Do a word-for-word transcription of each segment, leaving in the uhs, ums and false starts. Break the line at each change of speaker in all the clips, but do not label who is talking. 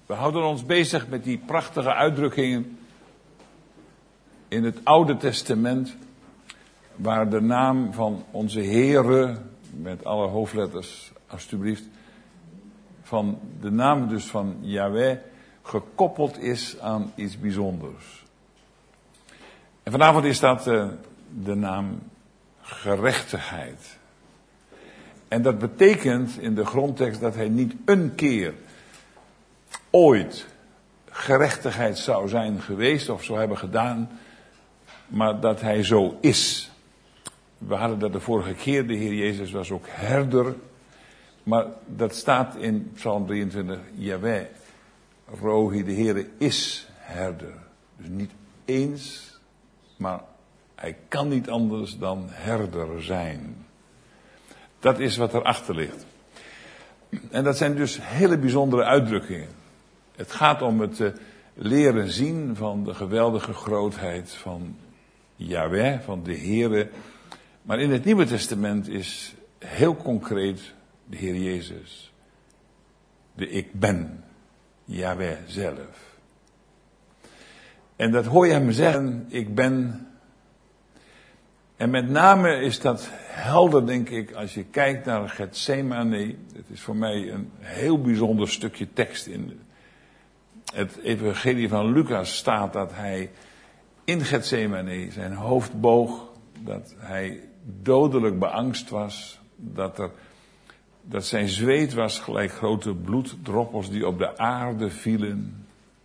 We houden ons bezig met die prachtige uitdrukkingen in het Oude Testament, waar de naam van onze Heere, met alle hoofdletters alstublieft, van de naam dus van Yahweh, gekoppeld is aan iets bijzonders. En vanavond is dat uh, de naam gerechtigheid. En dat betekent in de grondtekst dat hij niet een keer ooit gerechtigheid zou zijn geweest of zou hebben gedaan, maar dat hij zo is. We hadden dat de vorige keer, de Heer Jezus was ook herder, maar dat staat in Psalm drieëntwintig, Yahweh, Rohi, de Heere is herder. Dus niet eens, maar hij kan niet anders dan herder zijn. Dat is wat erachter ligt. En dat zijn dus hele bijzondere uitdrukkingen. Het gaat om het uh, leren zien van de geweldige grootheid van Yahweh, van de Heere. Maar in het Nieuwe Testament is heel concreet de Heer Jezus. De ik ben, Yahweh zelf. En dat hoor je hem zeggen, ik ben. En met name is dat helder, denk ik, als je kijkt naar Getsemane. Het is voor mij een heel bijzonder stukje tekst in het evangelie van Lucas staat dat hij in Getsemane zijn hoofd boog, dat hij dodelijk beangst was, dat, er, dat zijn zweet was gelijk grote bloeddroppels die op de aarde vielen.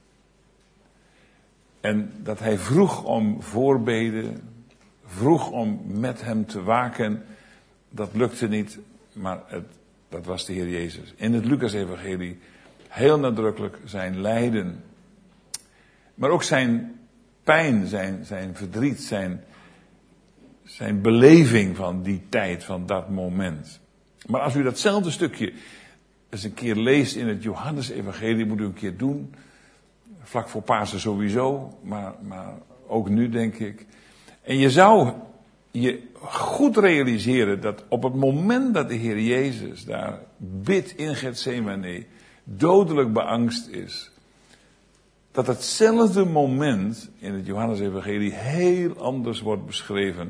En dat hij vroeg om voorbeden, vroeg om met hem te waken. Dat lukte niet, maar het, dat was de Heer Jezus. In het Lucas-evangelie heel nadrukkelijk zijn lijden, maar ook zijn pijn, zijn, zijn verdriet, zijn, zijn beleving van die tijd, van dat moment. Maar als u datzelfde stukje eens een keer leest in het Johannes-evangelie, moet u een keer doen, vlak voor Pasen sowieso, maar, maar ook nu denk ik. En je zou je goed realiseren dat op het moment dat de Heer Jezus daar bidt in Getsemane, dodelijk beangst is, dat hetzelfde moment in het Johannes-evangelie heel anders wordt beschreven.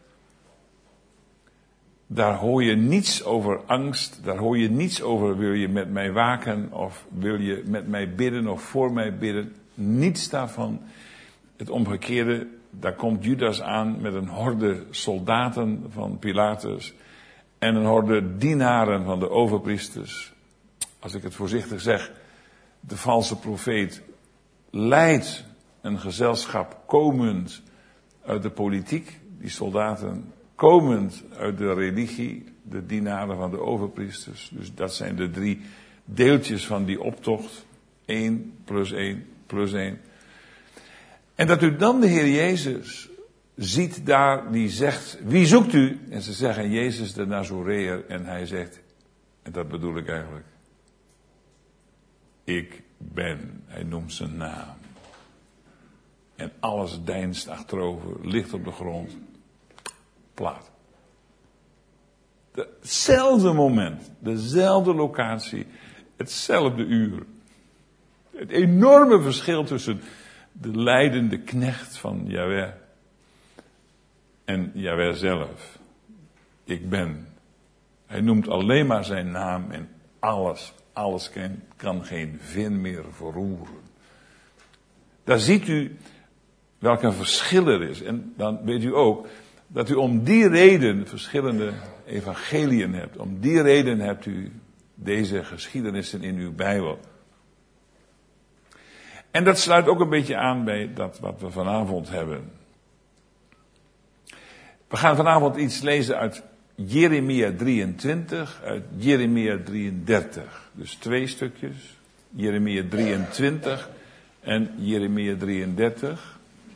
Daar hoor je niets over angst, daar hoor je niets over wil je met mij waken of wil je met mij bidden of voor mij bidden. Niets daarvan. Het omgekeerde, daar komt Judas aan met een horde soldaten van Pilatus en een horde dienaren van de overpriesters. Als ik het voorzichtig zeg, de valse profeet leidt een gezelschap komend uit de politiek, die soldaten komend uit de religie, de dienaren van de overpriesters. Dus dat zijn de drie deeltjes van die optocht. Eén plus één plus één. En dat u dan de Heer Jezus ziet daar, die zegt, wie zoekt u? En ze zeggen, Jezus de Nazoreër. En hij zegt, en dat bedoel ik eigenlijk, ik ben. Hij noemt zijn naam. En alles deinst achterover, ligt op de grond, plat. Hetzelfde moment, dezelfde locatie, hetzelfde uur. Het enorme verschil tussen de lijdende knecht van Yahweh en Yahweh zelf. Ik ben. Hij noemt alleen maar zijn naam en alles, alles kan, kan geen vin meer verroeren. Daar ziet u welk een verschil er is. En dan weet u ook dat u om die reden verschillende evangeliën hebt. Om die reden hebt u deze geschiedenissen in uw Bijbel. En dat sluit ook een beetje aan bij dat wat we vanavond hebben. We gaan vanavond iets lezen uit Jeremia drieëntwintig, uit Jeremia drieëndertig. Dus twee stukjes. Jeremia drieëntwintig en Jeremia drieëndertig.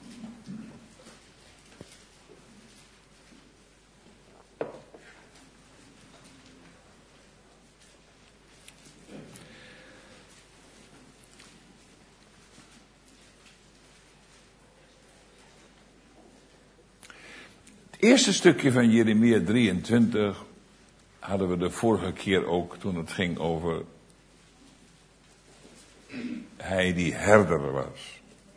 Het eerste stukje van Jeremia drieëntwintig hadden we de vorige keer ook toen het ging over hij die herder was.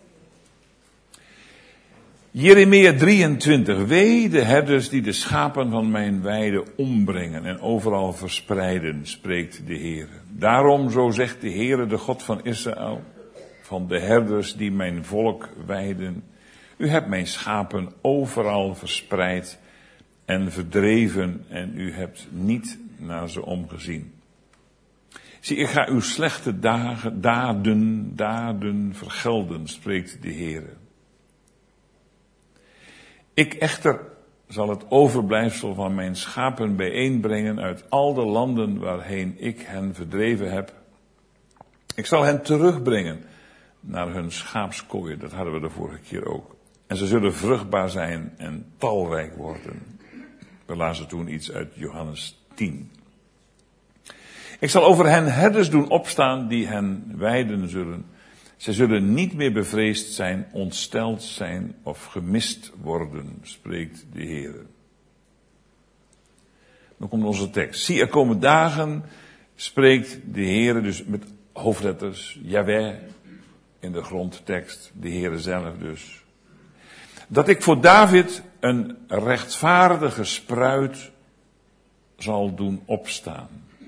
Jeremia drieëntwintig. Wee de herders die de schapen van mijn weide ombrengen en overal verspreiden, spreekt de Heer. Daarom, zo zegt de Heer, de God van Israël, van de herders die mijn volk weiden. U hebt mijn schapen overal verspreid en verdreven en u hebt niet naar ze omgezien. Zie, ik ga uw slechte dagen, daden, daden vergelden, spreekt de Heer. Ik echter zal het overblijfsel van mijn schapen bijeenbrengen uit al de landen waarheen ik hen verdreven heb. Ik zal hen terugbrengen naar hun schaapskooien, dat hadden we de vorige keer ook. En ze zullen vruchtbaar zijn en talrijk worden. We lazen toen iets uit Johannes tien. Ik zal over hen herders doen opstaan die hen weiden zullen. Zij zullen niet meer bevreesd zijn, ontsteld zijn of gemist worden, spreekt de Heer. Dan komt onze tekst. Zie, er komen dagen, spreekt de Heer, dus met hoofdletters, Jahweh in de grondtekst, de Heer zelf dus. Dat ik voor David een rechtvaardige spruit zal doen opstaan.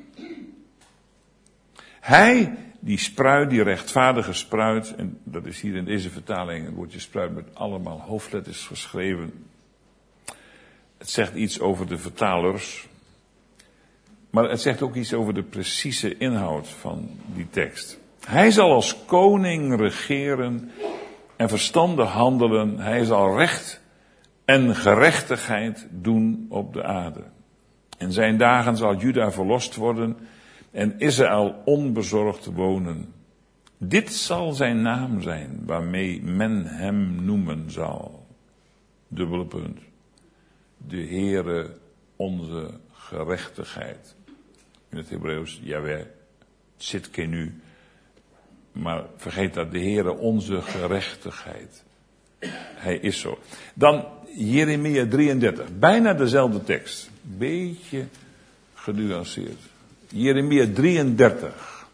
Hij, die spruit, die rechtvaardige spruit, en dat is hier in deze vertaling het woordje spruit met allemaal hoofdletters geschreven. Het zegt iets over de vertalers, maar het zegt ook iets over de precieze inhoud van die tekst. Hij zal als koning regeren en verstandig handelen. Hij zal recht en gerechtigheid doen op de aarde. In zijn dagen zal Juda verlost worden en Israël onbezorgd wonen. Dit zal zijn naam zijn, waarmee men hem noemen zal. Dubbele punt. De Heere onze gerechtigheid. In het Hebreeuws, Jahweh, Tzidkenu. Maar vergeet dat, de Heere onze gerechtigheid. Hij is zo. Dan Jeremia drieëndertig. Bijna dezelfde tekst. Beetje genuanceerd. Jeremia drieëndertig.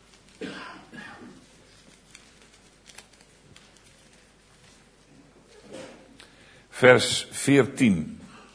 Vers veertien.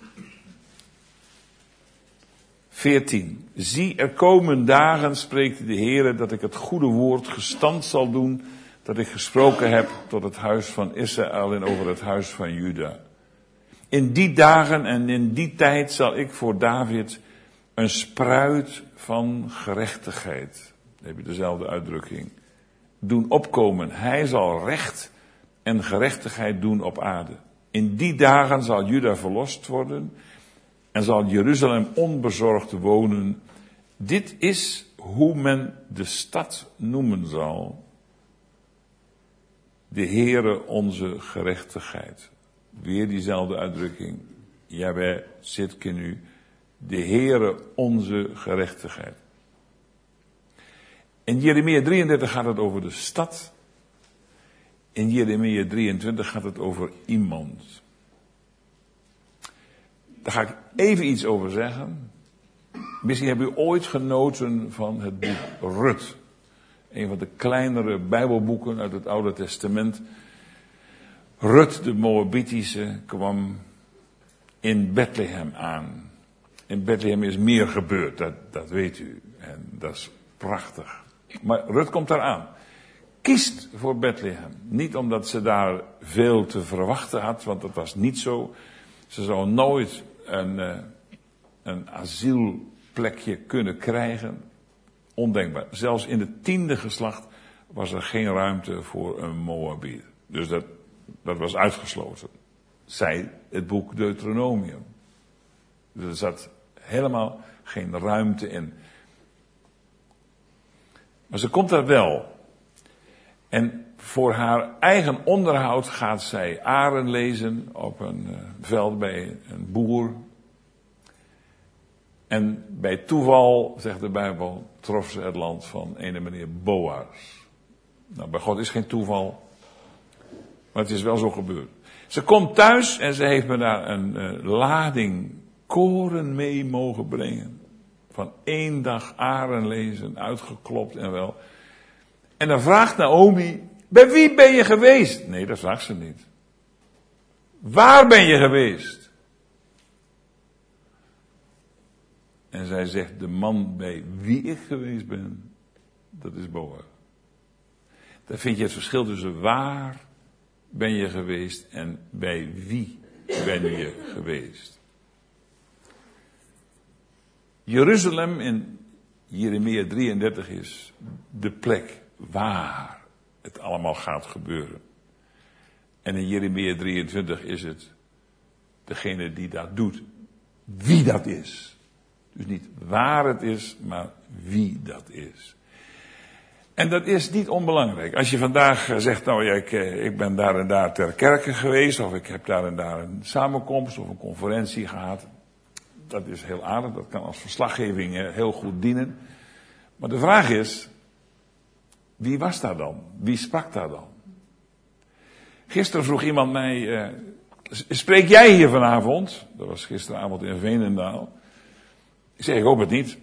veertien. Zie, er komen dagen, spreekt de Heere, dat ik het goede woord gestand zal doen, dat ik gesproken heb tot het huis van Israël en over het huis van Juda. In die dagen en in die tijd zal ik voor David een spruit van gerechtigheid, dan heb je dezelfde uitdrukking, doen opkomen. Hij zal recht en gerechtigheid doen op aarde. In die dagen zal Juda verlost worden en zal Jeruzalem onbezorgd wonen. Dit is hoe men de stad noemen zal. De Heere onze gerechtigheid. Weer diezelfde uitdrukking. Jahweh Tzidkenu. De Heere onze gerechtigheid. In Jeremia drieëndertig gaat het over de stad. In Jeremia drieëntwintig gaat het over iemand. Daar ga ik even iets over zeggen. Misschien hebben u ooit genoten van het boek Rut. Een van de kleinere bijbelboeken uit het Oude Testament. Rut, de Moabitische, kwam in Bethlehem aan. In Bethlehem is meer gebeurd, dat, dat weet u. En dat is prachtig. Maar Rut komt daar aan. Kiest voor Bethlehem. Niet omdat ze daar veel te verwachten had, want dat was niet zo. Ze zou nooit een, uh, een asielplekje kunnen krijgen. Ondenkbaar. Zelfs in het tiende geslacht was er geen ruimte voor een Moabiet. Dus dat, dat was uitgesloten. Zei het boek Deuteronomium. Dus er zat helemaal geen ruimte in. Maar ze komt daar wel. En voor haar eigen onderhoud gaat zij aren lezen op een uh, veld bij een boer. En bij toeval, zegt de Bijbel, trof ze het land van ene meneer Boas. Nou, bij God is geen toeval, maar het is wel zo gebeurd. Ze komt thuis en ze heeft me daar een uh, lading koren mee mogen brengen. Van één dag aren lezen, uitgeklopt en wel. En dan vraagt Naomi, bij wie ben je geweest? Nee, dat vraagt ze niet. Waar ben je geweest? En zij zegt, de man bij wie ik geweest ben, dat is Boaz. Dan vind je het verschil tussen waar ben je geweest en bij wie ben je geweest. Jeruzalem in Jeremia drieëndertig is de plek waar het allemaal gaat gebeuren. En in Jeremia drieëntwintig is het degene die dat doet, wie dat is. Dus niet waar het is, maar wie dat is. En dat is niet onbelangrijk. Als je vandaag zegt, nou ja, ik, ik ben daar en daar ter kerke geweest, of ik heb daar en daar een samenkomst of een conferentie gehad. Dat is heel aardig, dat kan als verslaggeving heel goed dienen. Maar de vraag is, wie was daar dan? Wie sprak daar dan? Gisteren vroeg iemand mij, uh, spreek jij hier vanavond? Dat was gisteravond in Veenendaal. Ik zei, ik hoop het niet.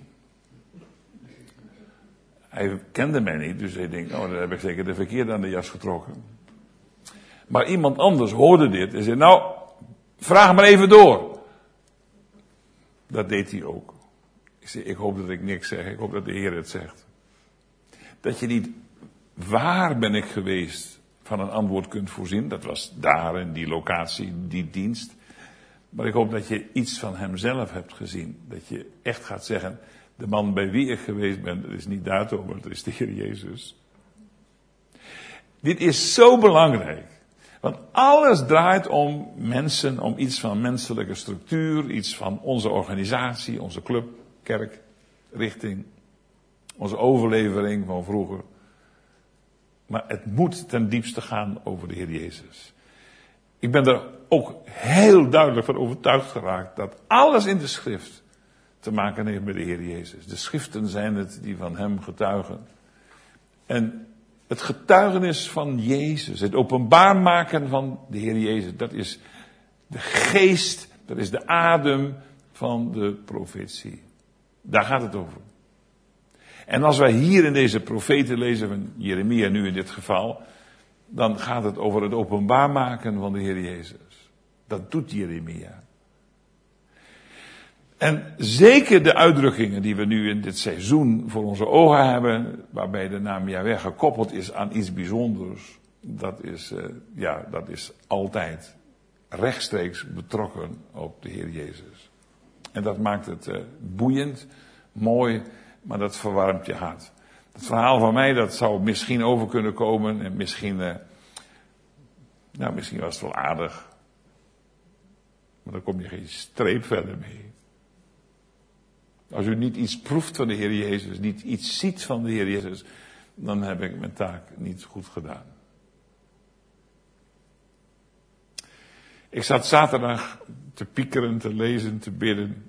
Hij kende mij niet, dus hij denkt, nou, dan heb ik zeker de verkeerde aan de jas getrokken. Maar iemand anders hoorde dit en zei, nou, vraag maar even door. Dat deed hij ook. Ik zei, ik hoop dat ik niks zeg, ik hoop dat de Heer het zegt. Dat je niet, waar ben ik geweest, van een antwoord kunt voorzien. Dat was daar in die locatie, die dienst. Maar ik hoop dat je iets van hemzelf hebt gezien. Dat je echt gaat zeggen, de man bij wie ik geweest ben, dat is niet Dato, maar dat is de Heer Jezus. Dit is zo belangrijk. Want alles draait om mensen, om iets van menselijke structuur, iets van onze organisatie, onze club, kerk, richting, onze overlevering van vroeger. Maar het moet ten diepste gaan over de Heer Jezus. Ik ben er ook heel duidelijk van overtuigd geraakt dat alles in de schrift te maken heeft met de Heer Jezus. De schriften zijn het die van hem getuigen. En het getuigenis van Jezus, het openbaar maken van de Heer Jezus, dat is de geest, dat is de adem van de profetie. Daar gaat het over. En als wij hier in deze profeten lezen, van Jeremia nu in dit geval, dan gaat het over het openbaar maken van de Heer Jezus. Dat doet Jeremia. En zeker de uitdrukkingen die we nu in dit seizoen voor onze ogen hebben, waarbij de naam Yahweh gekoppeld is aan iets bijzonders, dat is, uh, ja, dat is altijd rechtstreeks betrokken op de Heer Jezus. En dat maakt het uh, boeiend, mooi, maar dat verwarmt je hart. Het verhaal van mij, dat zou misschien over kunnen komen en misschien, uh, nou, misschien was het wel aardig, maar dan kom je geen streep verder mee. Als u niet iets proeft van de Heer Jezus, niet iets ziet van de Heer Jezus, dan heb ik mijn taak niet goed gedaan. Ik zat zaterdag te piekeren, te lezen, te bidden.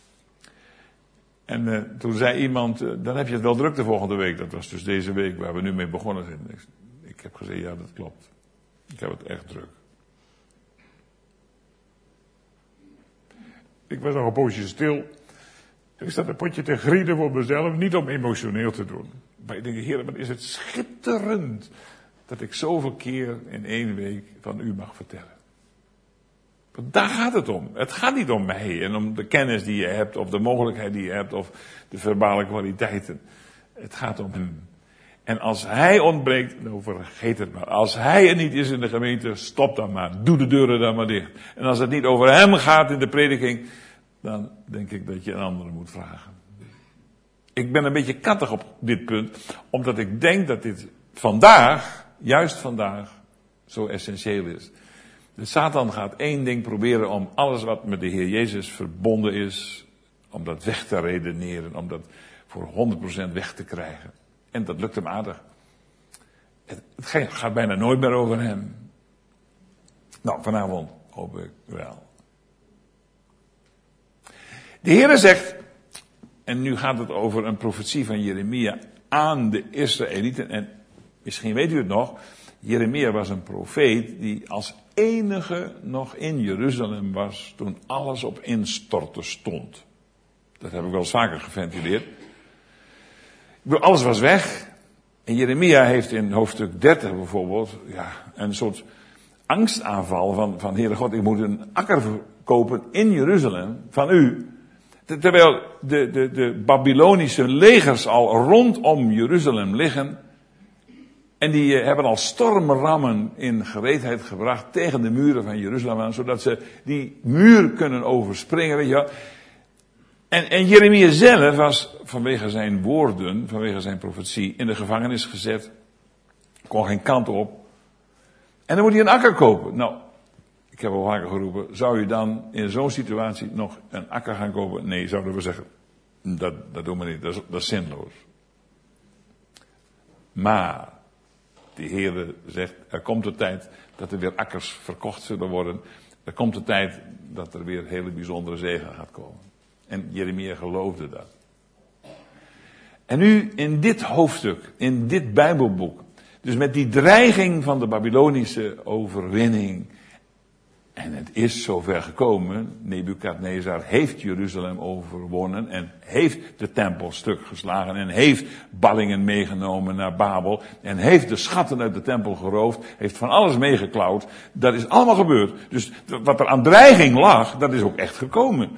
En uh, toen zei iemand, uh, dan heb je het wel druk de volgende week. Dat was dus deze week waar we nu mee begonnen zijn. Ik, ik heb gezegd, ja, dat klopt. Ik heb het echt druk. Ik was nog een poosje stil. Ik zat een potje te grieden voor mezelf, niet om emotioneel te doen. Maar ik denk, Heer, wat is het schitterend dat ik zoveel keer in één week van u mag vertellen. Want daar gaat het om. Het gaat niet om mij en om de kennis die je hebt, of de mogelijkheid die je hebt, of de verbale kwaliteiten. Het gaat om hem. En als hij ontbreekt, nou vergeet het maar. Als hij er niet is in de gemeente, stop dan maar. Doe de deuren dan maar dicht. En als het niet over hem gaat in de prediking, dan denk ik dat je een andere moet vragen. Ik ben een beetje kattig op dit punt, omdat ik denk dat dit vandaag, juist vandaag, zo essentieel is. De Satan gaat één ding proberen om alles wat met de Heer Jezus verbonden is, om dat weg te redeneren, om dat voor honderd procent weg te krijgen. En dat lukt hem aardig. Het gaat bijna nooit meer over hem. Nou, vanavond hoop ik wel. De Heere zegt, en nu gaat het over een profetie van Jeremia aan de Israëlieten. En misschien weet u het nog, Jeremia was een profeet die als enige nog in Jeruzalem was toen alles op instorten stond. Dat heb ik wel eens vaker geventileerd. Alles was weg. En Jeremia heeft in hoofdstuk dertig bijvoorbeeld, ja, een soort angstaanval van, van Heere God, ik moet een akker verkopen in Jeruzalem van u. Terwijl de, de, de Babylonische legers al rondom Jeruzalem liggen. En die hebben al stormrammen in gereedheid gebracht tegen de muren van Jeruzalem aan, zodat ze die muur kunnen overspringen, weet je wel. En, en Jeremia zelf was vanwege zijn woorden, vanwege zijn profetie, in de gevangenis gezet. Kon geen kant op. En dan moet hij een akker kopen. Nou, ik heb al vaker geroepen, zou je dan in zo'n situatie nog een akker gaan kopen? Nee, zouden we zeggen, dat, dat doen we niet, dat is, dat is zinloos. Maar de Heere zegt, er komt de tijd dat er weer akkers verkocht zullen worden. Er komt de tijd dat er weer hele bijzondere zegen gaat komen. En Jeremia geloofde dat. En nu in dit hoofdstuk, in dit Bijbelboek, dus met die dreiging van de Babylonische overwinning. En het is zover gekomen, Nebukadnezar heeft Jeruzalem overwonnen en heeft de tempel stuk geslagen en heeft ballingen meegenomen naar Babel en heeft de schatten uit de tempel geroofd, heeft van alles meegeklauwd. Dat is allemaal gebeurd. Dus wat er aan dreiging lag, dat is ook echt gekomen.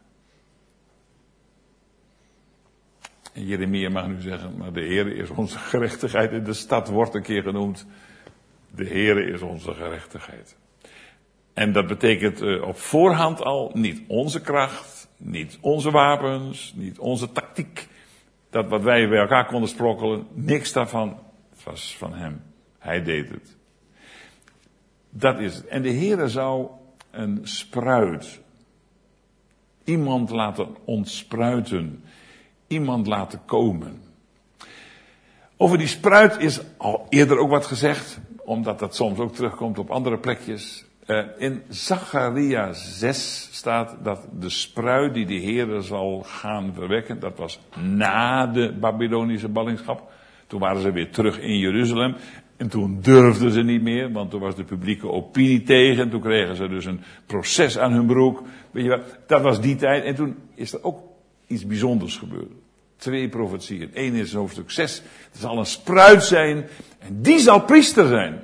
En Jeremia mag nu zeggen, maar de Heere is onze gerechtigheid. In de stad wordt een keer genoemd, de Heere is onze gerechtigheid. En dat betekent uh, op voorhand al niet onze kracht, niet onze wapens, niet onze tactiek. Dat wat wij bij elkaar konden sprokkelen, niks daarvan. Het was van hem. Hij deed het. Dat is het. En de Heere zou een spruit, iemand laten ontspruiten, iemand laten komen. Over die spruit is al eerder ook wat gezegd, omdat dat soms ook terugkomt op andere plekjes. Uh, in Zacharia zes staat dat de spruit die de Heere zal gaan verwekken, dat was na de Babylonische ballingschap. Toen waren ze weer terug in Jeruzalem. En toen durfden ze niet meer, want toen was de publieke opinie tegen. Toen kregen ze dus een proces aan hun broek. Weet je wat, dat was die tijd. En toen is er ook iets bijzonders gebeurd. Twee profetieën. Eén is in hoofdstuk zes. Er zal een spruit zijn en die zal priester zijn.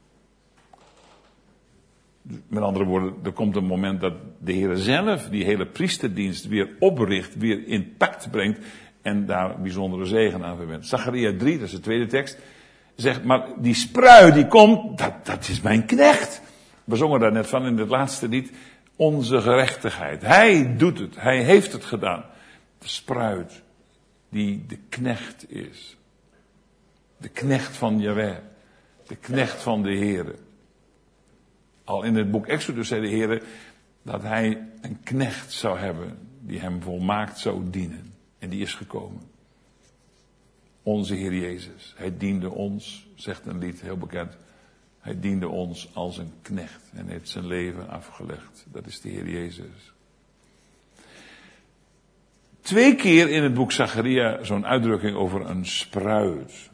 Met andere woorden, er komt een moment dat de Heer zelf die hele priesterdienst weer opricht, weer intact brengt en daar bijzondere zegen aan verwendt. Zacharia drie, dat is de tweede tekst, zegt, maar die spruit die komt, dat, dat is mijn knecht. We zongen daar net van in het laatste lied, onze gerechtigheid. Hij doet het, hij heeft het gedaan. De spruit die de knecht is. De knecht van Jahweh. De knecht van de Heere. Al in het boek Exodus zei de Heer dat hij een knecht zou hebben die hem volmaakt zou dienen. En die is gekomen. Onze Heer Jezus. Hij diende ons, zegt een lied heel bekend. Hij diende ons als een knecht en heeft zijn leven afgelegd. Dat is de Heer Jezus. Twee keer in het boek Zacharia zo'n uitdrukking over een spruit.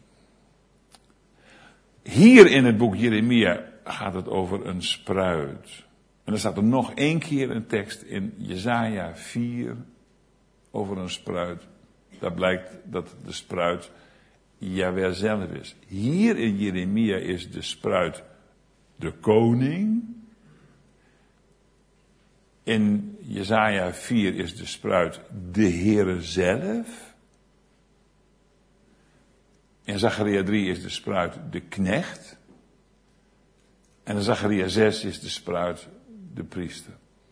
Hier in het boek Jeremia gaat het over een spruit. En dan staat er nog één keer een tekst in Jesaja vier over een spruit. Daar blijkt dat de spruit Jahweh zelf is. Hier in Jeremia is de spruit de koning. In Jesaja vier is de spruit de Heere zelf. In Zacharia drie is de spruit de knecht. En in Zacharia zes is de spruit de priester.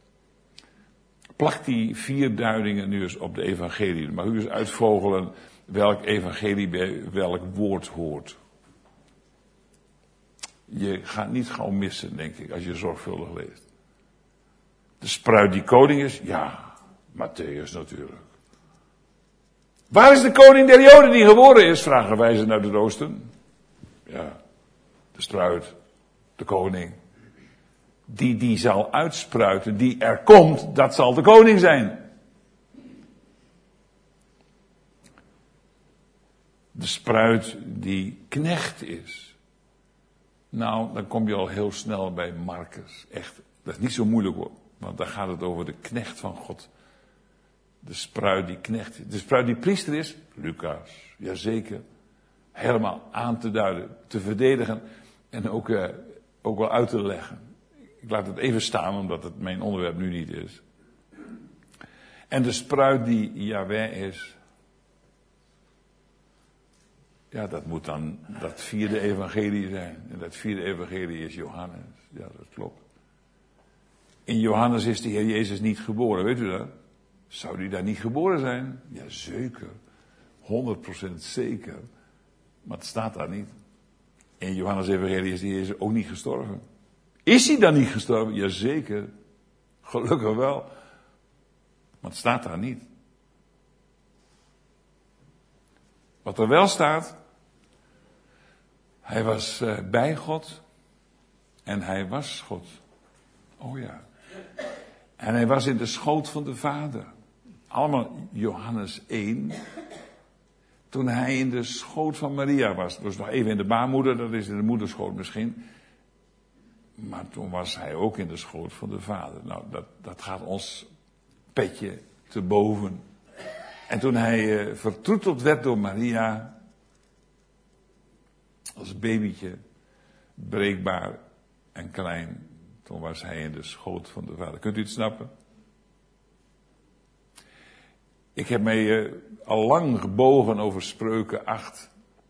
Plak die vier duidingen nu eens op de evangelie. Dan mag u eens uitvogelen welk evangelie bij welk woord hoort. Je gaat niet gauw missen, denk ik, als je zorgvuldig leest. De spruit die koning is? Ja, Matthäus natuurlijk. Waar is de koning der Joden die geboren is? Vragen wijzen uit het oosten. Ja, de spruit, de koning. Die die zal uitspruiten, die er komt, dat zal de koning zijn. De spruit die knecht is. Nou, dan kom je al heel snel bij Marcus. Echt, dat is niet zo moeilijk hoor. Want daar gaat het over de knecht van God. De spruit die knecht is. De spruit die priester is? Lucas, jazeker. helemaal aan te duiden, te verdedigen en ook, uh, ook wel uit te leggen. Ik laat het even staan, omdat het mijn onderwerp nu niet is. En de spruit die Yahweh is, ja, dat moet dan dat vierde evangelie zijn. En dat vierde evangelie is Johannes. Ja, dat klopt. In Johannes is de Heer Jezus niet geboren, weet u dat? Zou hij daar niet geboren zijn? Ja, zeker. honderd procent zeker. Maar het staat daar niet. In Johannes evangelie is de Heer Jezus ook niet gestorven. Is hij dan niet gestorven? Jazeker. Gelukkig wel. Maar het staat daar niet. Wat er wel staat. Hij was uh, bij God. En hij was God. Oh ja. En hij was in de schoot van de Vader. Allemaal Johannes één. Toen hij in de schoot van Maria was. Dus nog even in de baarmoeder, dat is in de moederschoot misschien. Maar toen was hij ook in de schoot van de Vader. Nou, dat, dat gaat ons petje te boven. En toen hij uh, vertroeteld werd door Maria. Als babytje. Breekbaar en klein. Toen was hij in de schoot van de Vader. Kunt u het snappen? Ik heb mij uh, al lang gebogen over Spreuken acht.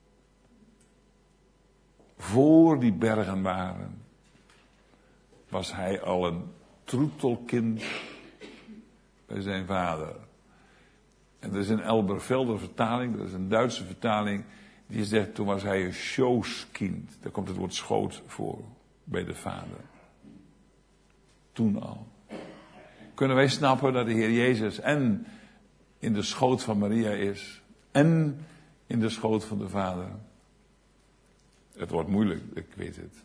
Voor die bergen waren, was hij al een troetelkind bij zijn vader. En er is een Elberfelder vertaling, dat is een Duitse vertaling, die zegt, toen was hij een Schooskind. Daar komt het woord schoot voor, bij de vader. Toen al. Kunnen wij snappen dat de Heer Jezus en in de schoot van Maria is, en in de schoot van de Vader. Het wordt moeilijk, ik weet het.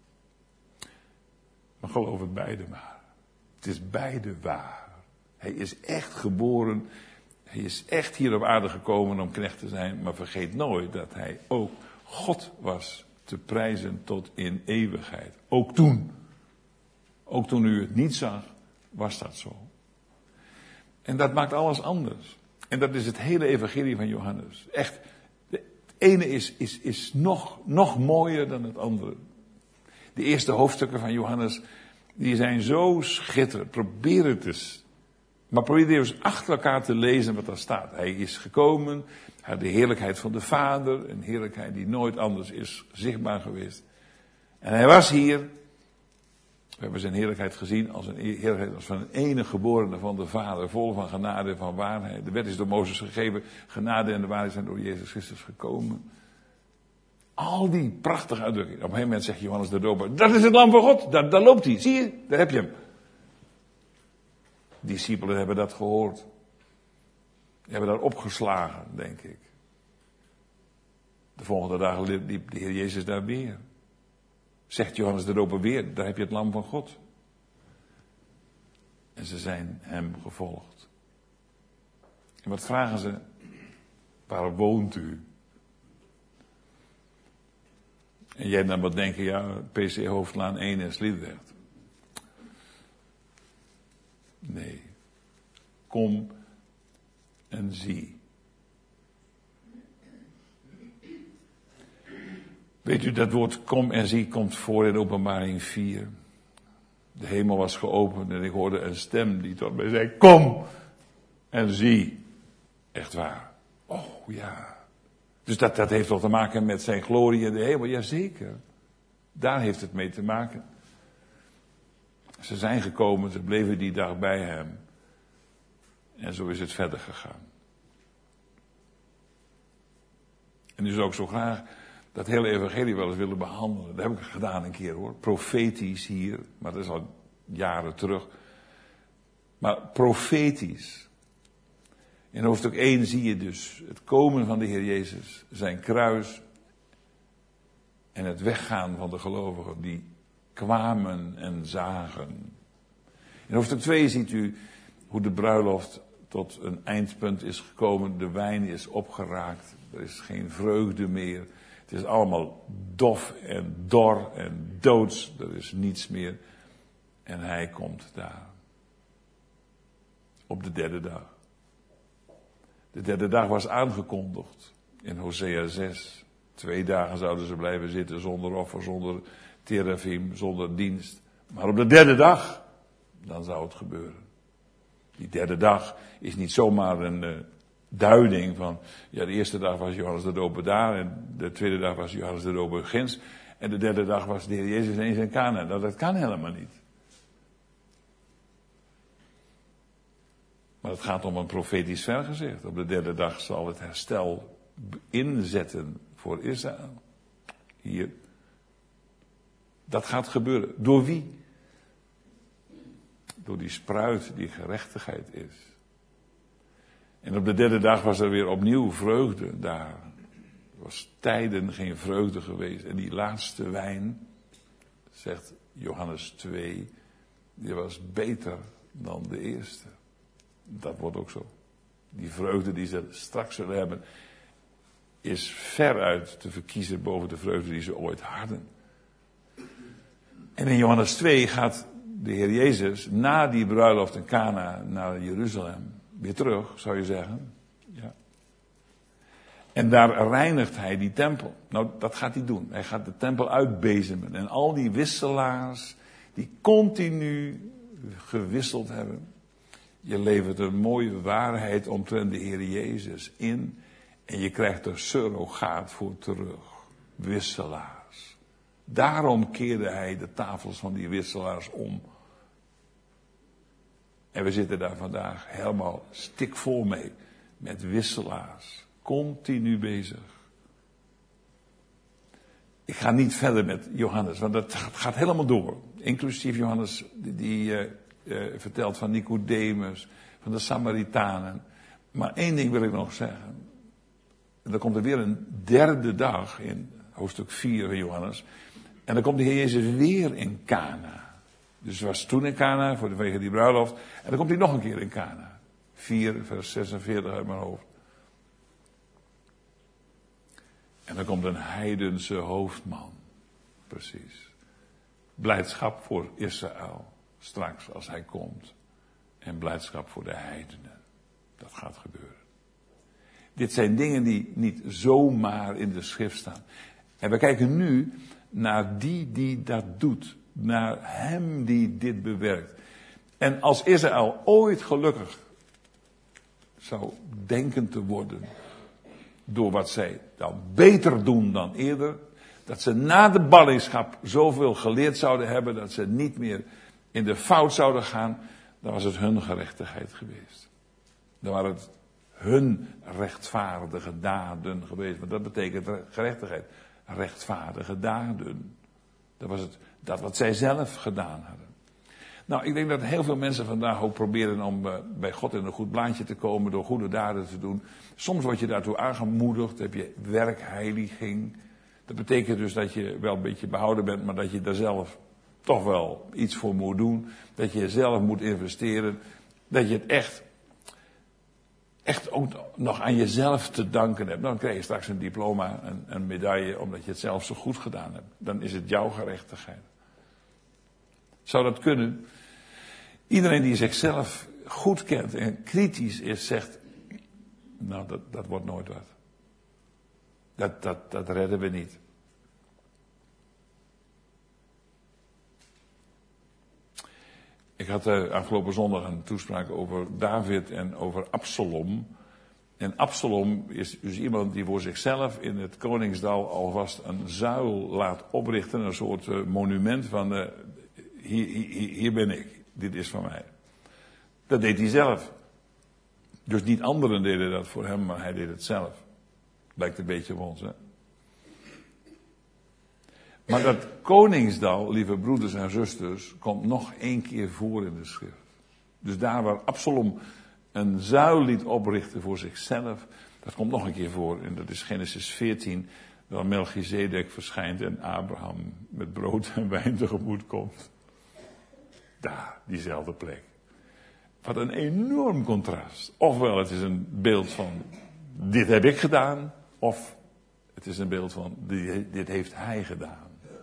Maar geloof het beide maar. Het is beide waar. Hij is echt geboren. Hij is echt hier op aarde gekomen om knecht te zijn. Maar vergeet nooit dat hij ook God was te prijzen tot in eeuwigheid. Ook toen. Ook toen u het niet zag, was dat zo. En dat maakt alles anders. En dat is het hele evangelie van Johannes. Echt, het ene is, is, is nog, nog mooier dan het andere. De eerste hoofdstukken van Johannes, die zijn zo schitterend. Probeer het eens. Maar probeer eens achter elkaar te lezen wat daar staat. Hij is gekomen, hij had de heerlijkheid van de Vader. Een heerlijkheid die nooit anders is zichtbaar geweest. En hij was hier. We hebben zijn heerlijkheid gezien als een heerlijkheid als van een enige geborene van de Vader, vol van genade en van waarheid. De wet is door Mozes gegeven, genade en de waarheid zijn door Jezus Christus gekomen. Al die prachtige uitdrukkingen. Op een gegeven moment zegt Johannes de Doper, dat is het lam van God, daar, daar loopt hij, zie je, daar heb je hem. De discipelen hebben dat gehoord. Die hebben daar opgeslagen, denk ik. De volgende dag liep de Heer Jezus daar weer. Zegt Johannes de Doper weer, daar heb je het lam van God. En ze zijn hem gevolgd. En wat vragen ze? Waar woont u? En jij dan wat denken, ja, P C Hoofdlaan één en Sliedrecht. Nee. Kom en zie. Weet u, dat woord kom en zie komt voor in Openbaring vier. De hemel was geopend en ik hoorde een stem die tot mij zei, kom en zie. Echt waar. Oh ja. Dus dat, dat heeft toch te maken met zijn glorie in de hemel? Jazeker. Daar heeft het mee te maken. Ze zijn gekomen, ze bleven die dag bij hem. En zo is het verder gegaan. En nu zou ik zo graag dat hele evangelie wel eens willen behandelen. Dat heb ik gedaan een keer hoor. Profetisch hier, maar dat is al jaren terug. Maar profetisch. In hoofdstuk één zie je dus het komen van de Heer Jezus, zijn kruis en het weggaan van de gelovigen die kwamen en zagen. In hoofdstuk twee ziet u hoe de bruiloft tot een eindpunt is gekomen. De wijn is opgeraakt. Er is geen vreugde meer. Het is allemaal dof en dor en doods. Er is niets meer. En hij komt daar. Op de derde dag. De derde dag was aangekondigd in Hosea zes. Twee dagen zouden ze blijven zitten zonder offer, zonder terafim, zonder dienst. Maar op de derde dag, dan zou het gebeuren. Die derde dag is niet zomaar een uh, duiding van, ja, de eerste dag was Johannes de Doper daar, en de tweede dag was Johannes de Doper ginds, en de derde dag was de Heer Jezus ineens in Kana. Nou, dat kan helemaal niet. Maar het gaat om een profetisch vergezicht. Op de derde dag zal het herstel inzetten voor Israël. Hier. Dat gaat gebeuren. Door wie? Door die spruit die gerechtigheid is. En op de derde dag was er weer opnieuw vreugde daar. Er was tijden geen vreugde geweest. En die laatste wijn, zegt Johannes twee, die was beter dan de eerste. Dat wordt ook zo. Die vreugde die ze straks zullen hebben, is veruit te verkiezen boven de vreugde die ze ooit hadden. En in Johannes twee gaat de Heer Jezus na die bruiloft in Kana naar Jeruzalem weer terug, zou je zeggen. Ja. En daar reinigt hij die tempel. Nou, dat gaat hij doen. Hij gaat de tempel uitbezemen. En al die wisselaars die continu gewisseld hebben. Je levert een mooie waarheid omtrent de Heer Jezus in. En je krijgt er surrogaat voor terug. Wisselaars. Daarom keerde hij de tafels van die wisselaars om. En we zitten daar vandaag helemaal stikvol mee. Met wisselaars. Continu bezig. Ik ga niet verder met Johannes, want dat gaat helemaal door. Inclusief Johannes die, die uh, uh, vertelt van Nicodemus, van de Samaritanen. Maar één ding wil ik nog zeggen. En dan komt er weer een derde dag in hoofdstuk vier van Johannes. En dan komt de Heer Jezus weer in Kana. Dus hij was toen in Kana, vanwege die bruiloft. En dan komt hij nog een keer in Kana. vier, vers zesenveertig uit mijn hoofd. En dan komt een heidense hoofdman. Precies. Blijdschap voor Israël. Straks als hij komt. En blijdschap voor de heidenen. Dat gaat gebeuren. Dit zijn dingen die niet zomaar in de schrift staan. En we kijken nu naar die die dat doet. Naar hem die dit bewerkt. En als Israël ooit gelukkig zou denken te worden door wat zij dan beter doen dan eerder, dat ze na de ballingschap zoveel geleerd zouden hebben dat ze niet meer in de fout zouden gaan, dan was het hun gerechtigheid geweest. Dan waren het hun rechtvaardige daden geweest. Want dat betekent gerechtigheid. Rechtvaardige daden. Dat was het, dat wat zij zelf gedaan hadden. Nou, ik denk dat heel veel mensen vandaag ook proberen om uh, bij God in een goed blaadje te komen door goede daden te doen. Soms word je daartoe aangemoedigd, heb je werkheiliging. Dat betekent dus dat je wel een beetje behouden bent, maar dat je daar zelf toch wel iets voor moet doen. Dat je zelf moet investeren. Dat je het echt, echt ook nog aan jezelf te danken hebt. Dan krijg je straks een diploma, een, een medaille, omdat je het zelf zo goed gedaan hebt. Dan is het jouw gerechtigheid. Zou dat kunnen? Iedereen die zichzelf goed kent en kritisch is, zegt, nou, dat, dat wordt nooit wat. Dat, dat, dat redden we niet. Ik had uh, afgelopen zondag een toespraak over David en over Absalom. En Absalom is dus iemand die voor zichzelf in het Koningsdal alvast een zuil laat oprichten. Een soort uh, monument van, uh, hier, hier, hier ben ik, dit is van mij. Dat deed hij zelf. Dus niet anderen deden dat voor hem, maar hij deed het zelf. Lijkt een beetje op ons, hè. Maar dat Koningsdal, lieve broeders en zusters, komt nog één keer voor in de schrift. Dus daar waar Absalom een zuil liet oprichten voor zichzelf, dat komt nog een keer voor. En dat is Genesis veertien, waar Melchizedek verschijnt en Abraham met brood en wijn tegemoet komt. Daar, diezelfde plek. Wat een enorm contrast. Ofwel, het is een beeld van, dit heb ik gedaan, of het is een beeld van, dit heeft hij gedaan.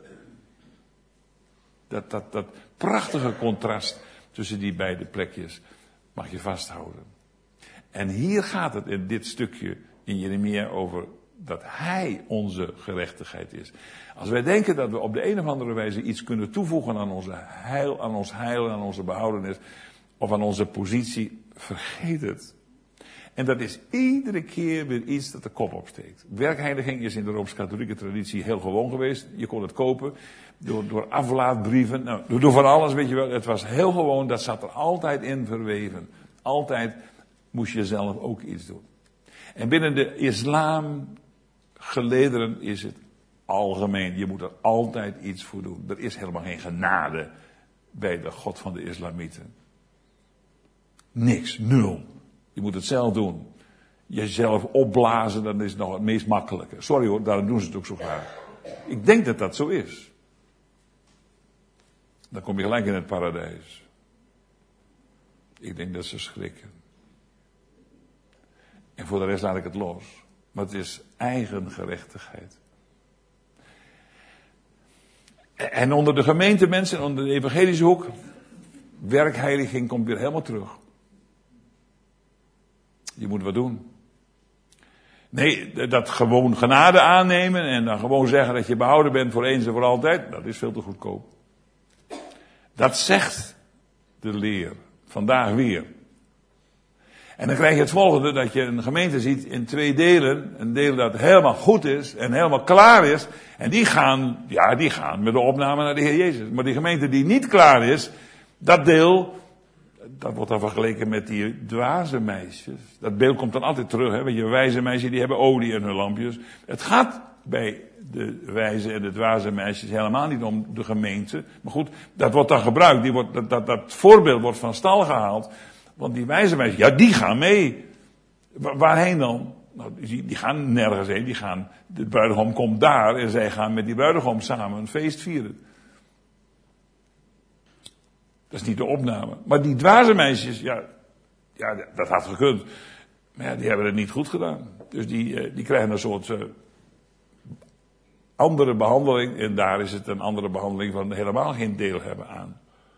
Dat, dat, dat prachtige contrast tussen die beide plekjes mag je vasthouden. En hier gaat het in dit stukje in Jeremia over Dat hij onze gerechtigheid is. Als wij denken dat we op de een of andere wijze iets kunnen toevoegen aan onze heil, aan ons heil, aan onze behoudenis, of aan onze positie, vergeet het. En dat is iedere keer weer iets dat de kop opsteekt. Werkheiliging is in de Rooms-Katholieke traditie heel gewoon geweest. Je kon het kopen door, door aflaatbrieven, nou, door van alles, weet je wel. Het was heel gewoon, dat zat er altijd in verweven. Altijd moest je zelf ook iets doen. En binnen de islam gelederen is het algemeen. Je moet er altijd iets voor doen. Er is helemaal geen genade bij de God van de islamieten. Niks, nul. Je moet het zelf doen. Jezelf opblazen, dat is nog het meest makkelijke. Sorry hoor, daarom doen ze het ook zo graag. Ik denk dat dat zo is. Dan kom je gelijk in het paradijs. Ik denk dat ze schrikken. En voor de rest laat ik het los. Maar het is eigen gerechtigheid. En onder de gemeentemensen, onder de evangelische hoek, werkheiliging komt weer helemaal terug. Je moet wat doen. Nee, dat gewoon genade aannemen en dan gewoon zeggen dat je behouden bent voor eens en voor altijd, dat is veel te goedkoop. Dat zegt de leer. Vandaag weer. En dan krijg je het volgende, dat je een gemeente ziet in twee delen. Een deel dat helemaal goed is en helemaal klaar is. En die gaan, ja, die gaan met de opname naar de Heer Jezus. Maar die gemeente die niet klaar is, dat deel, dat wordt dan vergeleken met die dwaze meisjes. Dat beeld komt dan altijd terug, hè. Weet je, wijze meisjes die hebben olie in hun lampjes. Het gaat bij de wijze en de dwaze meisjes helemaal niet om de gemeente. Maar goed, dat wordt dan gebruikt. Die wordt, dat, dat, dat voorbeeld wordt van stal gehaald. Want die wijze meisjes, ja, die gaan mee. Wa- waarheen dan? Nou, die, die gaan nergens heen. Die gaan, de bruidegom komt daar en zij gaan met die bruidegom samen een feest vieren. Dat is niet de opname. Maar die dwaze meisjes, ja, ja dat had gekund. Maar ja, die hebben het niet goed gedaan. Dus die, die krijgen een soort uh, andere behandeling. En daar is het een andere behandeling van helemaal geen deel hebben aan.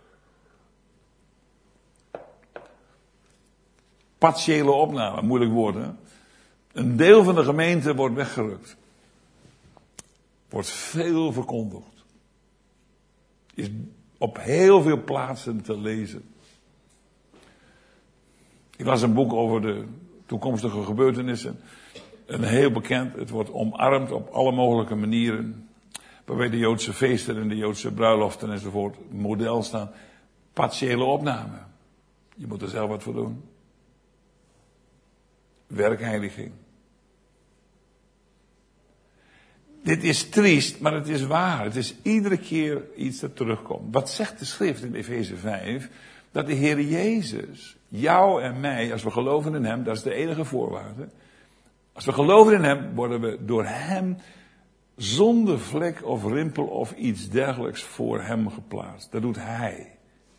Partiële opname, moeilijk woord, hè? Een deel van de gemeente wordt weggerukt. Wordt veel verkondigd. Is op heel veel plaatsen te lezen. Ik las een boek over de toekomstige gebeurtenissen. Een heel bekend, het wordt omarmd op alle mogelijke manieren. Waarbij de Joodse feesten en de Joodse bruiloften enzovoort model staan. Partiële opname. Je moet er zelf wat voor doen. Werkheiliging. Dit is triest, maar het is waar. Het is iedere keer iets dat terugkomt. Wat zegt de schrift in Efeze vijf? Dat de Heer Jezus, jou en mij, als we geloven in Hem, dat is de enige voorwaarde. Als we geloven in Hem, worden we door Hem zonder vlek of rimpel of iets dergelijks voor Hem geplaatst. Dat doet Hij.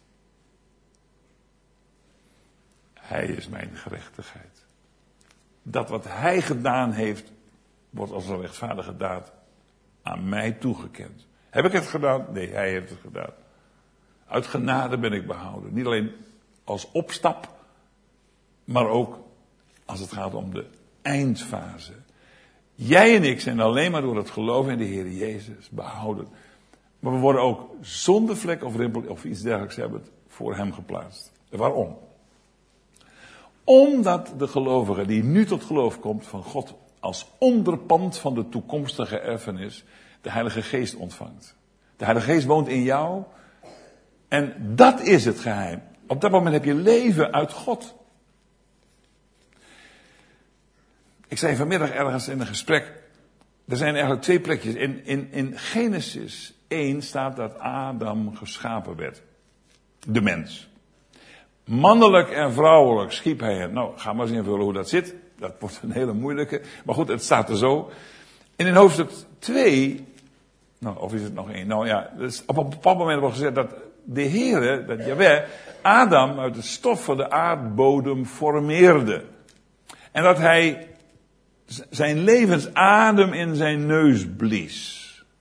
Hij is mijn gerechtigheid. Dat wat Hij gedaan heeft, wordt als een rechtvaardige daad aan mij toegekend. Heb ik het gedaan? Nee, Hij heeft het gedaan. Uit genade ben ik behouden. Niet alleen als opstap, maar ook als het gaat om de eindfase. Jij en ik zijn alleen maar door het geloof in de Heer Jezus behouden. Maar we worden ook zonder vlek of rimpel of iets dergelijks hebben voor Hem geplaatst. Waarom? Omdat de gelovige die nu tot geloof komt van God als onderpand van de toekomstige erfenis de Heilige Geest ontvangt. De Heilige Geest woont in jou en dat is het geheim. Op dat moment heb je leven uit God. Ik zei vanmiddag ergens in een gesprek, er zijn eigenlijk twee plekjes. In, in, in Genesis één staat dat Adam geschapen werd. De mens. Mannelijk en vrouwelijk schiep hij hem. Nou, ga maar eens invullen hoe dat zit. Dat wordt een hele moeilijke. Maar goed, het staat er zo. En in hoofdstuk twee, nou, of is het nog één? Nou ja, dus op een bepaald moment wordt gezegd dat de Heere, dat Jahweh, Adam uit het stof van de aardbodem formeerde. En dat hij zijn levensadem in zijn neus blies.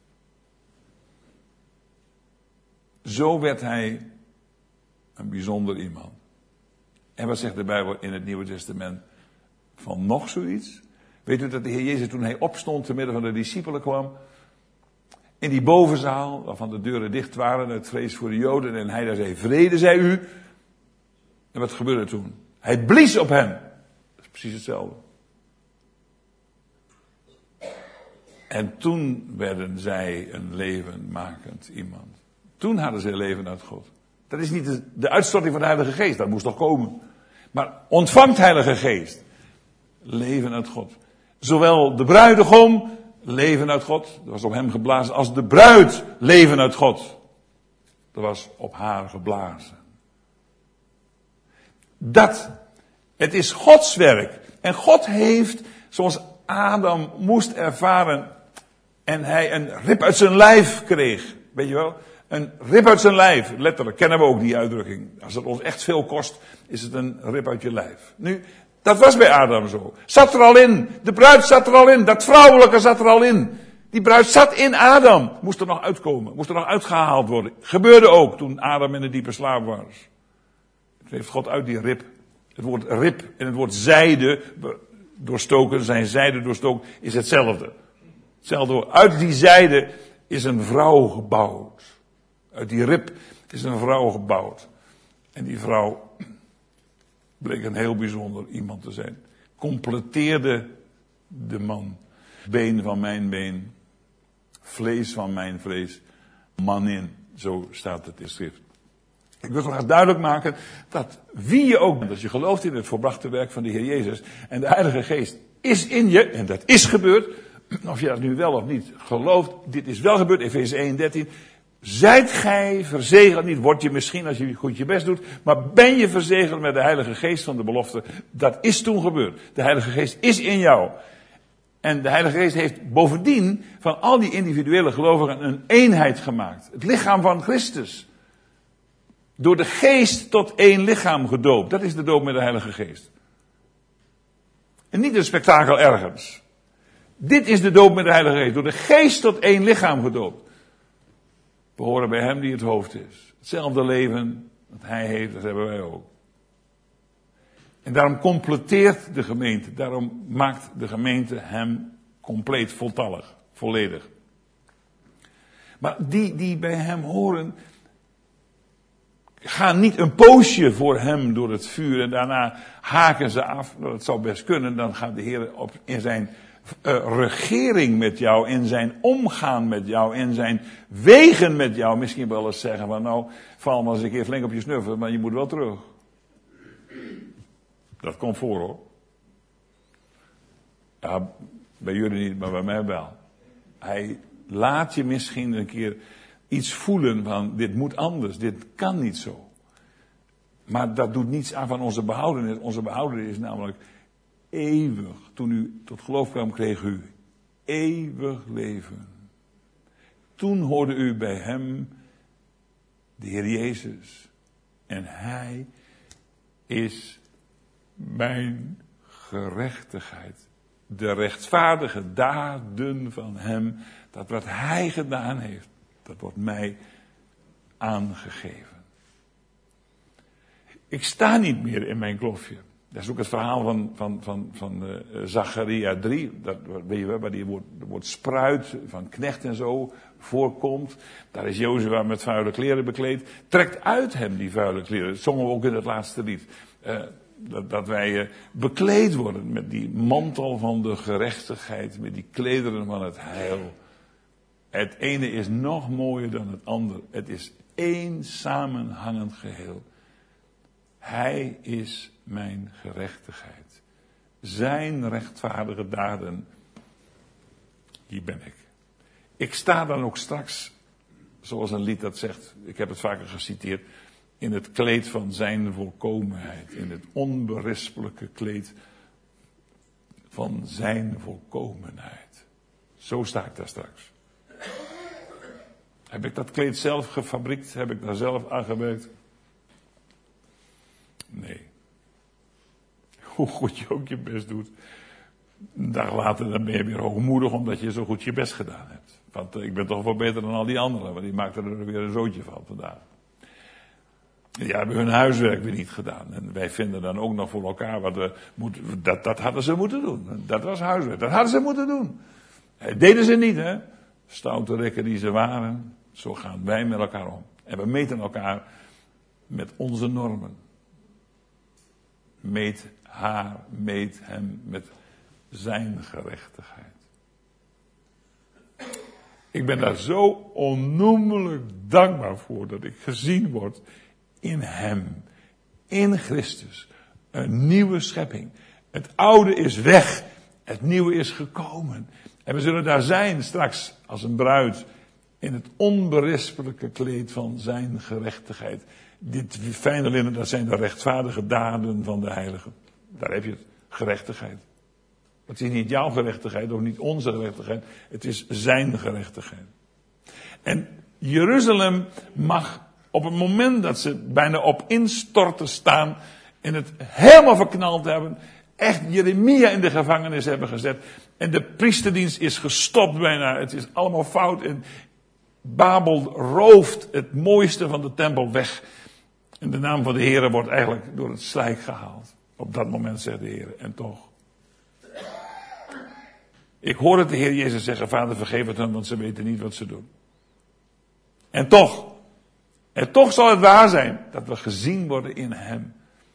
Zo werd hij een bijzonder iemand. En wat zegt de Bijbel in het Nieuwe Testament van nog zoiets? Weet u dat de Heer Jezus toen hij opstond te midden van de discipelen kwam, in die bovenzaal, waarvan de deuren dicht waren, uit vrees voor de Joden, en hij daar zei, vrede zij u. En wat gebeurde toen? Hij blies op hen. Dat is precies hetzelfde. En toen werden zij een levenmakend iemand. Toen hadden ze een leven uit God. Dat is niet de, de uitstorting van de Heilige Geest, dat moest nog komen. Maar ontvangt Heilige Geest. Leven uit God. Zowel de bruidegom, leven uit God, dat was op hem geblazen, als de bruid, leven uit God. Dat was op haar geblazen. Dat, het is Gods werk. En God heeft, zoals Adam moest ervaren, en hij een rib uit zijn lijf kreeg, weet je wel? Een rib uit zijn lijf, letterlijk, kennen we ook die uitdrukking. Als het ons echt veel kost, is het een rib uit je lijf. Nu, dat was bij Adam zo. Zat er al in. De bruid zat er al in. Dat vrouwelijke zat er al in. Die bruid zat in Adam. Moest er nog uitkomen. Moest er nog uitgehaald worden. Gebeurde ook toen Adam in de diepe slaap was. Het heeft God uit die rib. Het woord rib en het woord zijde doorstoken, zijn zijde doorstoken, is hetzelfde. Hetzelfde woord. Uit die zijde is een vrouw gebouwd. Uit die rib is een vrouw gebouwd. En die vrouw bleek een heel bijzonder iemand te zijn. Completeerde de man. Been van mijn been. Vlees van mijn vlees. Manin. Zo staat het in schrift. Ik wil graag duidelijk maken dat wie je ook bent, als je gelooft in het volbrachte werk van de Heer Jezus en de Heilige Geest is in je, en dat is gebeurd, of je dat nu wel of niet gelooft, dit is wel gebeurd, Efeze één dertien. Zijt gij verzegeld, niet word je misschien als je goed je best doet, maar ben je verzegeld met de Heilige Geest van de belofte. Dat is toen gebeurd. De Heilige Geest is in jou. En de Heilige Geest heeft bovendien van al die individuele gelovigen een eenheid gemaakt. Het lichaam van Christus. Door de Geest tot één lichaam gedoopt. Dat is de doop met de Heilige Geest. En niet een spektakel ergens. Dit is de doop met de Heilige Geest. Door de Geest tot één lichaam gedoopt. We horen bij hem die het hoofd is. Hetzelfde leven dat hij heeft, dat hebben wij ook. En daarom completeert de gemeente. Daarom maakt de gemeente hem compleet, voltallig, volledig. Maar die die bij hem horen, gaan niet een poosje voor hem door het vuur en daarna haken ze af. Dat zou best kunnen, dan gaat de Heer op, in zijn uh, regering met jou, in zijn omgaan met jou, in zijn wegen met jou, misschien wel eens zeggen van nou, val maar eens een keer flink op je snuffel, maar je moet wel terug. Dat komt voor hoor. Ja, bij jullie niet, maar bij mij wel. Hij laat je misschien een keer iets voelen van dit moet anders, dit kan niet zo. Maar dat doet niets aan van onze behoudenis. Onze behoudenis is namelijk eeuwig. Toen u tot geloof kwam, kreeg u eeuwig leven. Toen hoorde u bij hem de Heer Jezus. En hij is mijn gerechtigheid. De rechtvaardige daden van hem. Dat wat hij gedaan heeft, dat wordt mij aangegeven. Ik sta niet meer in mijn klofje. Dat is ook het verhaal van, van, van, van uh, Zacharia drie. Dat, weet je wel, waar die woord, woord spruit van knecht en zo voorkomt. Daar is Jozua met vuile kleren bekleed. Trekt uit hem die vuile kleren. Dat zongen we ook in het laatste lied. Uh, dat, dat wij uh, bekleed worden met die mantel van de gerechtigheid. Met die klederen van het heil. Het ene is nog mooier dan het andere. Het is één samenhangend geheel. Hij is mijn gerechtigheid. Zijn rechtvaardige daden, hier ben ik. Ik sta dan ook straks, zoals een lied dat zegt, ik heb het vaker geciteerd, in het kleed van zijn volkomenheid. In het onberispelijke kleed van zijn volkomenheid. Zo sta ik daar straks. Heb ik dat kleed zelf gefabriekt? Heb ik daar zelf aan gewerkt? Nee. Hoe goed je ook je best doet. Een dag later dan ben je weer hoogmoedig omdat je zo goed je best gedaan hebt. Want ik ben toch wel beter dan al die anderen. Want die maakten er weer een zootje van vandaag. Die hebben hun huiswerk weer niet gedaan. En wij vinden dan ook nog voor elkaar wat we moeten. Dat, dat hadden ze moeten doen. Dat was huiswerk. Dat hadden ze moeten doen. Dat deden ze niet, hè? Stoute rekken die ze waren. Zo gaan wij met elkaar om. En we meten elkaar met onze normen. Meet haar, meet hem met zijn gerechtigheid. Ik ben daar zo onnoemelijk dankbaar voor dat ik gezien word in hem, in Christus. Een nieuwe schepping. Het oude is weg, het nieuwe is gekomen. En we zullen daar zijn straks als een bruid in het onberispelijke kleed van zijn gerechtigheid. Dit fijne linnen, dat zijn de rechtvaardige daden van de heiligen. Daar heb je het, gerechtigheid. Het is niet jouw gerechtigheid, of niet onze gerechtigheid. Het is zijn gerechtigheid. En Jeruzalem mag op het moment dat ze bijna op instorten staan en het helemaal verknald hebben, echt Jeremia in de gevangenis hebben gezet. En de priesterdienst is gestopt bijna. Het is allemaal fout. En Babel rooft het mooiste van de tempel weg. En de naam van de Heere wordt eigenlijk door het slijk gehaald. Op dat moment zegt de Heere. En toch. Ik hoor het de Heer Jezus zeggen, Vader vergeef het hen, want ze weten niet wat ze doen. En toch. En toch zal het waar zijn dat we gezien worden in hem.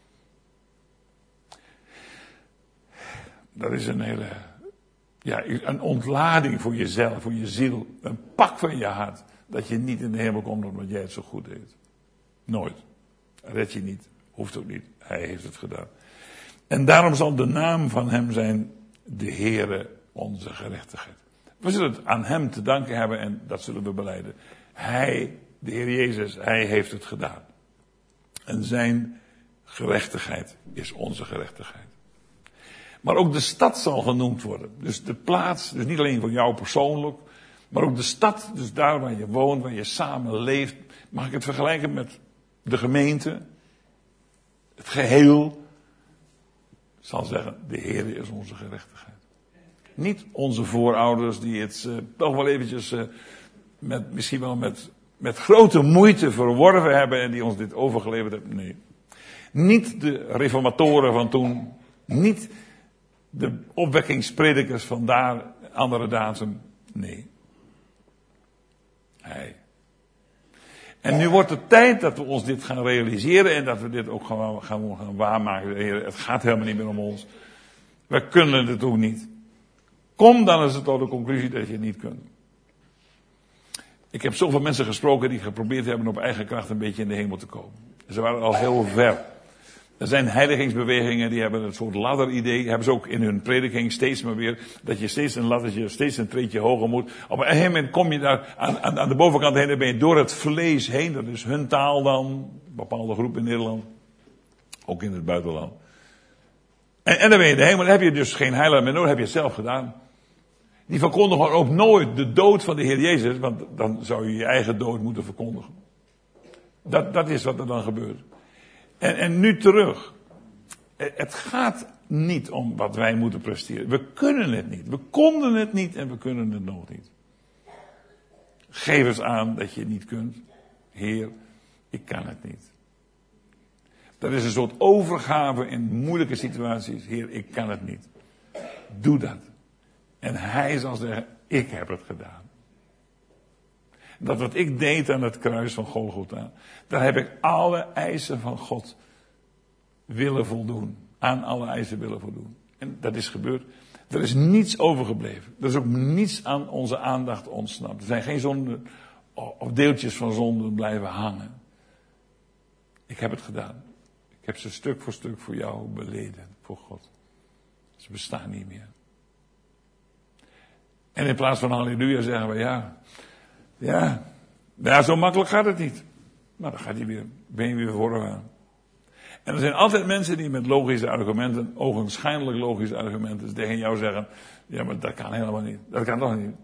Dat is een hele, ja, een ontlading voor jezelf, voor je ziel. Een pak van je hart. Dat je niet in de hemel komt omdat jij het zo goed deed. Nooit. Red je niet. Hoeft ook niet. Hij heeft het gedaan. En daarom zal de naam van hem zijn de Heere onze gerechtigheid. We zullen het aan hem te danken hebben en dat zullen we belijden. Hij, de Heer Jezus, hij heeft het gedaan. En zijn gerechtigheid is onze gerechtigheid. Maar ook de stad zal genoemd worden. Dus de plaats, dus niet alleen voor jou persoonlijk, maar ook de stad, dus daar waar je woont, waar je samen leeft. Mag ik het vergelijken met de gemeente? Het geheel. Ik zal zeggen, de Heer is onze gerechtigheid. Niet onze voorouders die het uh, toch wel eventjes uh, met, misschien wel met, met grote moeite verworven hebben en die ons dit overgeleverd hebben. Nee. Niet de reformatoren van toen. Niet de opwekkingspredikers van daar, andere datum. Nee. Hij. En nu wordt het tijd dat we ons dit gaan realiseren en dat we dit ook gaan, gaan, gaan waarmaken. Heer, het gaat helemaal niet meer om ons. We kunnen het ook niet. Kom dan eens tot de conclusie dat je het niet kunt. Ik heb zoveel mensen gesproken die geprobeerd hebben op eigen kracht een beetje in de hemel te komen. Ze waren al heel ver. Er zijn heiligingsbewegingen die hebben een soort ladderidee. Hebben ze ook in hun prediking steeds maar weer. Dat je steeds een laddertje, steeds een treedje hoger moet. Op een gegeven moment kom je daar aan, aan, aan de bovenkant heen. Dan ben je door het vlees heen. Dat is hun taal dan. Een bepaalde groep in Nederland. Ook in het buitenland. En, en dan ben je in de hemel. Dan heb je dus geen heilige meer nodig. heb je het zelf gedaan. Die verkondigen ook nooit de dood van de Heer Jezus. Want dan zou je je eigen dood moeten verkondigen. Dat, dat is wat er dan gebeurt. En, en nu terug. Het gaat niet om wat wij moeten presteren. We kunnen het niet. We konden het niet en we kunnen het nog niet. Geef eens aan dat je het niet kunt. Heer, ik kan het niet. Dat is een soort overgave in moeilijke situaties. Heer, ik kan het niet. Doe dat. En hij zal zeggen, ik heb het gedaan. Dat wat ik deed aan het kruis van Golgotha, daar heb ik alle eisen van God willen voldoen. Aan alle eisen willen voldoen. En dat is gebeurd. Er is niets overgebleven. Er is ook niets aan onze aandacht ontsnapt. Er zijn geen zonden of deeltjes van zonden blijven hangen. Ik heb het gedaan. Ik heb ze stuk voor stuk voor jou beleden. Voor God. Ze bestaan niet meer. En in plaats van halleluja zeggen we ja... Ja, ja, zo makkelijk gaat het niet. Maar dan gaat hij weer, ben je weer vooraan. En er zijn altijd mensen die met logische argumenten, ogenschijnlijk logische argumenten, tegen jou zeggen, ja, maar dat kan helemaal niet. Dat kan toch niet.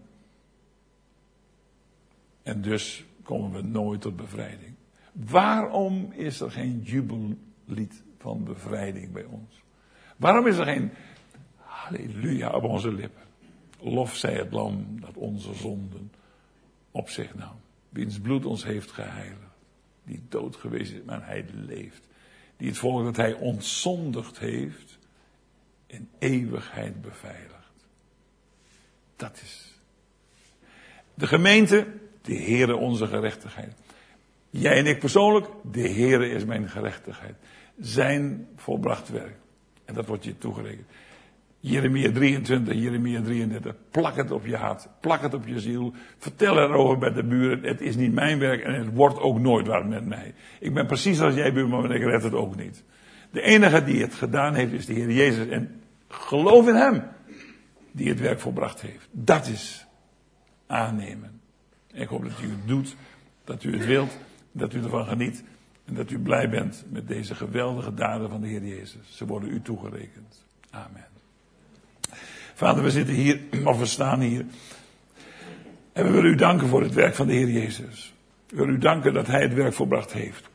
En dus komen we nooit tot bevrijding. Waarom is er geen jubellied van bevrijding bij ons? Waarom is er geen halleluja op onze lippen? Lof zij het lam dat onze zonden op zich nam. Wiens bloed ons heeft geheiligd. die dood geweest is, maar hij leeft. Die het volk dat hij ontzondigd heeft, in eeuwigheid beveiligt. Dat is. De gemeente, de Heere onze gerechtigheid. Jij en ik persoonlijk, de Heere is mijn gerechtigheid. Zijn volbracht werk. En dat wordt je toegerekend. Jeremia drieëntwintig, Jeremia drieëndertig. Plak het op je hart. Plak het op je ziel. Vertel erover bij de buren. Het is niet mijn werk en het wordt ook nooit waar met mij. Ik ben precies als jij, buurman, maar ik red het ook niet. De enige die het gedaan heeft is de Heer Jezus. En geloof in hem die het werk volbracht heeft. Dat is aannemen. Ik hoop dat u het doet, dat u het wilt, dat u ervan geniet. En dat u blij bent met deze geweldige daden van de Heer Jezus. Ze worden u toegerekend. Amen. Vader, we zitten hier, of we staan hier. En we willen u danken voor het werk van de Heer Jezus. We willen u danken dat hij het werk volbracht heeft.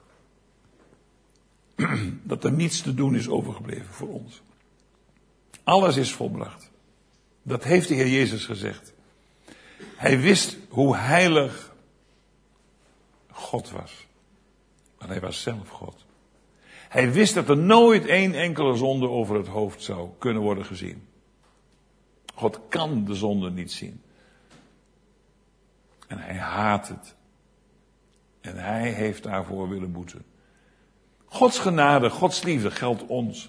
Dat er niets te doen is overgebleven voor ons. Alles is volbracht. Dat heeft de Heer Jezus gezegd. Hij wist hoe heilig God was. Maar hij was zelf God. Hij wist dat er nooit één enkele zonde over het hoofd zou kunnen worden gezien. God kan de zonde niet zien. En hij haat het. En hij heeft daarvoor willen boeten. Gods genade, Gods liefde geldt ons.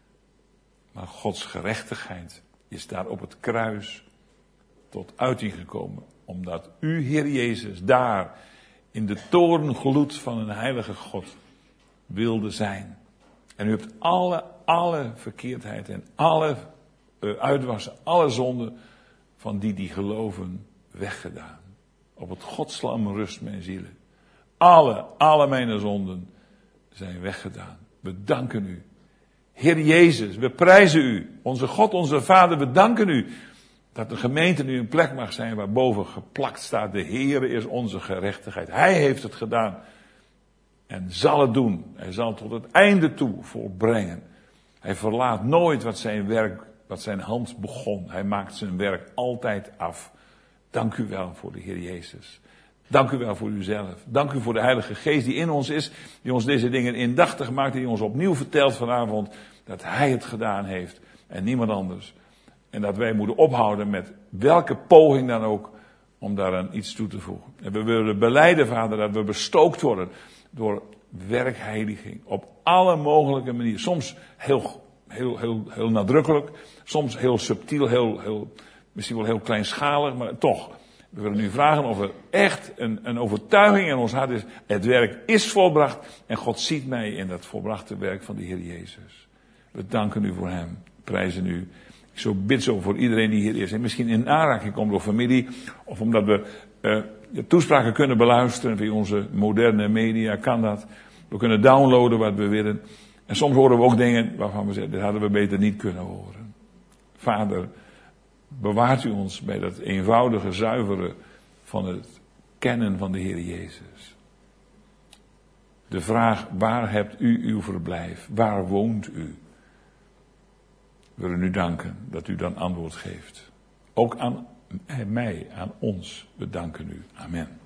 Maar Gods gerechtigheid is daar op het kruis tot uiting gekomen. Omdat u, Heer Jezus, daar in de toorngloed van een heilige God wilde zijn. En u hebt alle, alle verkeerdheid en alle uh, uitwassen, alle zonden van die die geloven weggedaan. Op het godslam rust mijn zielen. Alle, alle mijn zonden zijn weggedaan. We danken u. Heer Jezus, we prijzen u. Onze God, onze Vader, we danken u. Dat de gemeente nu een plek mag zijn waarboven geplakt staat. De Heere is onze gerechtigheid. Hij heeft het gedaan. En zal het doen. Hij zal het tot het einde toe volbrengen. Hij verlaat nooit wat zijn werk, wat zijn hand begon. Hij maakt zijn werk altijd af. Dank u wel voor de Heer Jezus. Dank u wel voor uzelf. Dank u voor de Heilige Geest die in ons is. Die ons deze dingen indachtig maakt. Die ons opnieuw vertelt vanavond dat Hij het gedaan heeft. En niemand anders. En dat wij moeten ophouden met welke poging dan ook om daaraan iets toe te voegen. En we willen belijden, Vader, dat we bestookt worden door werkheiliging. Op alle mogelijke manieren. Soms heel, heel, heel, heel nadrukkelijk. Soms heel subtiel, heel, heel, misschien wel heel kleinschalig, maar toch. We willen nu vragen of er echt een, een overtuiging in ons hart is. Het werk is volbracht en God ziet mij in dat volbrachte werk van de Heer Jezus. We danken u voor hem, prijzen u. Ik zo bid zo voor iedereen die hier is. En misschien in aanraking komt door familie. Of omdat we uh, de toespraken kunnen beluisteren via onze moderne media. Kan dat. We kunnen downloaden wat we willen. En soms horen we ook dingen waarvan we zeggen, dit hadden we beter niet kunnen horen. Vader, bewaart u ons bij dat eenvoudige, zuivere van het kennen van de Heer Jezus. De vraag, waar hebt u uw verblijf? Waar woont u? We willen u danken dat u dan antwoord geeft. Ook aan mij, aan ons. We danken u. Amen.